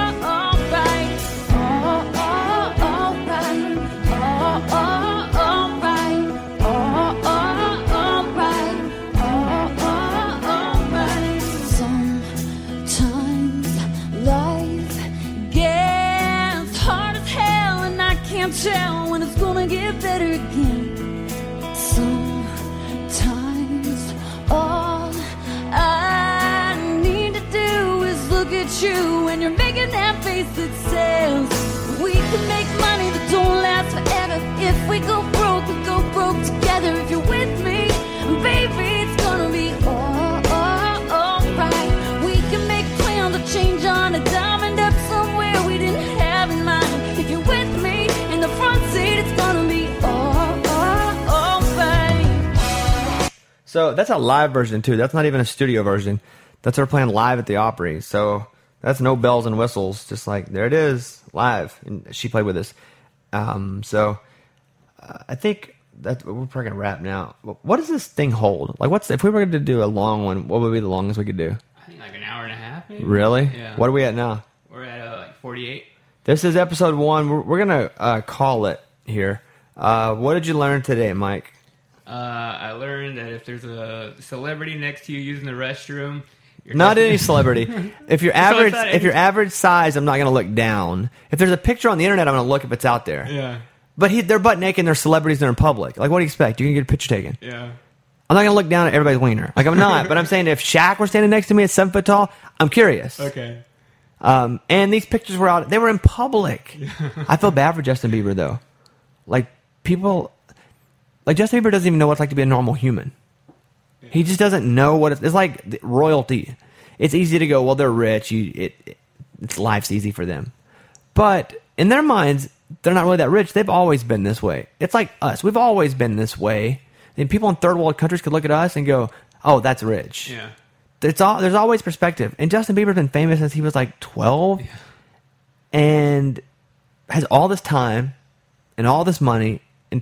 Tell when it's gonna get better again. Sometimes all I need to do is look at you and you're making that face that says we can make money that don't last forever. If we go broke, we go broke together. If you're with me, baby, it's gonna be all, all, all right. We can make plans to change on a diamond up somewhere we didn't have in mind. If you're with me, in the front seat, it's gonna be all, all, all right. So that's a live version too. That's not even a studio version. That's her playing live at the Opry. So that's no bells and whistles. Just like, there it is, live. And she played with us. Um, so uh, I think that we're probably gonna wrap now. What does this thing hold? Like, what's if we were going to do a long one? What would be the longest we could do? I think like an hour and a half, maybe. Really? Yeah. What are we at now? We're at uh, like forty-eight. This is episode one. We're, we're gonna uh, call it here. Uh, what did you learn today, Mike? Uh, I learned that if there's a celebrity next to you using the restroom, you're Not just- any celebrity. If you're That's what I average, said. if you're average size, I'm not gonna look down. If there's a picture on the internet, I'm gonna look if it's out there. Yeah. But he, they're butt naked. And they're celebrities. They're in public. Like, what do you expect? You can get a picture taken. Yeah. I'm not gonna look down at everybody's wiener. Like, I'm not. But I'm saying if Shaq were standing next to me at seven foot tall, I'm curious. Okay. Um, and these pictures were out. They were in public. I feel bad for Justin Bieber though. Like, people, like Justin Bieber doesn't even know what it's like to be a normal human. He just doesn't know what it's, it's like royalty. It's easy to go, well, they're rich. You, it, it, it's life's easy for them. But in their minds, they're not really that rich. They've always been this way. It's like us. We've always been this way. And people in third world countries could look at us and go, oh, that's rich. Yeah. It's all, there's always perspective. And Justin Bieber's been famous since he was like twelve. Yeah. And has all this time and all this money. And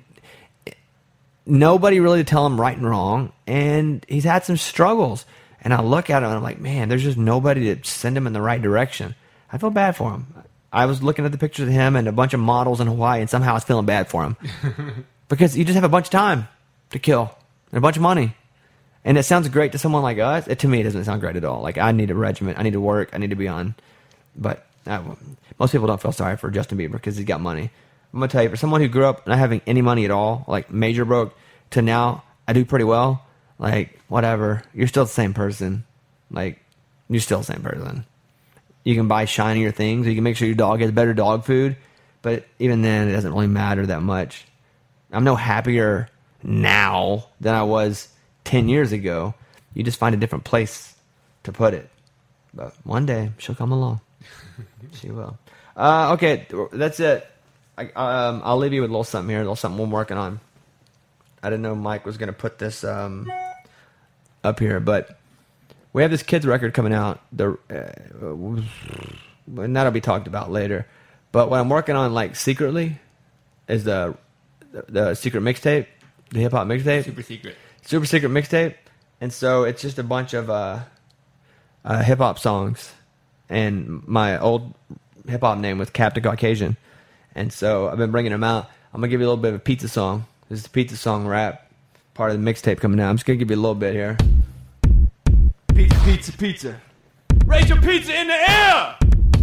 nobody really to tell him right and wrong. And he's had some struggles. And I look at him and I'm like, man, there's just nobody to send him in the right direction. I feel bad for him. I was looking at the pictures of him and a bunch of models in Hawaii, and somehow I was feeling bad for him. Because you just have a bunch of time to kill and a bunch of money. And it sounds great to someone like us. It, to me, it doesn't sound great at all. Like, I need a regiment. I need to work. I need to be on. But uh, most people don't feel sorry for Justin Bieber because he's got money. I'm going to tell you, for someone who grew up not having any money at all, like major broke, to now I do pretty well, like, whatever. You're still the same person. Like, you're still the same person. You can buy shinier things. You can make sure your dog has better dog food. But even then, it doesn't really matter that much. I'm no happier now than I was ten years ago. You just find a different place to put it. But one day, she'll come along. She will. Uh, okay, that's it. I, um, I'll leave you with a little something here, a little something we're working on. I didn't know Mike was going to put this um, up here, but we have this kids record coming out. The uh, and that'll be talked about later. But what I'm working on, like secretly, is the the, the secret mixtape, the hip hop mixtape, Super secret. super secret mixtape, and so it's just a bunch of uh, uh, hip hop songs. And my old hip hop name was Captain Caucasian, and so I've been bringing them out. I'm gonna give you a little bit of a pizza song. This is the pizza song rap, part of the mixtape coming out. I'm just gonna give you a little bit here. Pizza, pizza, pizza. Raise your pizza in the air!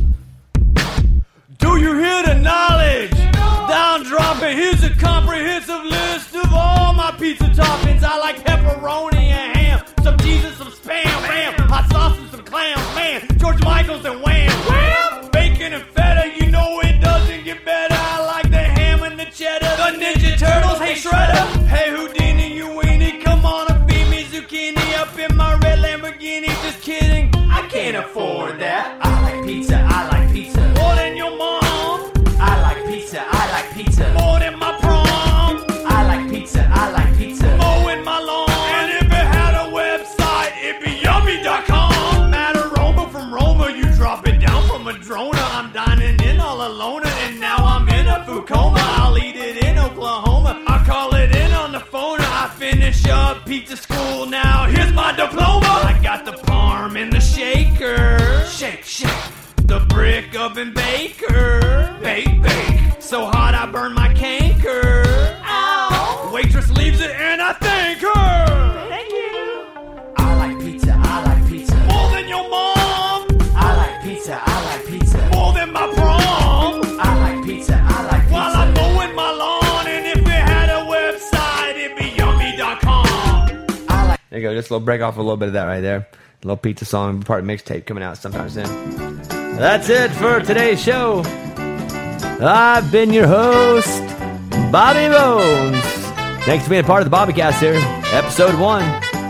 Do you hear the knowledge? Down dropping, here's a comprehensive list of all my pizza toppings. I like pepperoni and ham, some cheese and some spam, bam, hot sauce and some clams, man, George Michaels and wham, wham, bacon and feta, you know it doesn't get better. I like the ham and the cheddar, the Ninja Turtles, hey Shredder, hey Houdini, you weenie, come on and feed me zucchini up in my red Lamborghini. Just kidding, I can't afford that. I like pizza, I like pizza more than your mom. I like pizza, I like pizza more than my prom. I like pizza, I like pizza mowing my lawn. And if it had a website, it'd be yummy dot com. Mad aroma from Roma, you drop it down from a drona. I'm dining in all alone, and now I'm in a food coma. I'll eat it in Oklahoma, I call it in on the phone. I finish up pizza school now, here's my diploma. I got the parm in the shaker, shake, shake. The brick oven baker, bake, bake. So hot I burn my canker. Ow! Waitress leaves it and I thank her. Thank you. I like pizza, I like pizza more than your mom. I like pizza, I like pizza more than my prom. I like pizza, I like pizza while I'm mowing my lawn. And if it had a website, it'd be yummy dot com. I like. There you go. Just a little break off a little bit of that right there. A little pizza song, part of mixtape coming out sometime soon. That's it for today's show. I've been your host, Bobby Bones. Thanks for being a part of the Bobbycast here, episode one.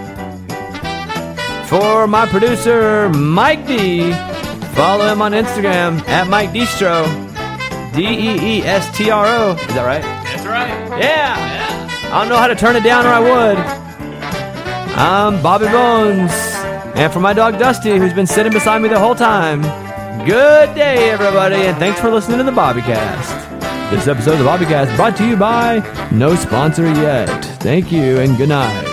For my producer, Mike D, follow him on Instagram at Mike Destro, D E E S T R O. Is that right? That's right. Yeah. Yeah. I don't know how to turn it down or I would. I'm Bobby Bones. And for my dog Dusty, who's been sitting beside me the whole time, good day, everybody, and thanks for listening to the Bobbycast. This episode of the Bobbycast brought to you by no sponsor yet. Thank you and good night.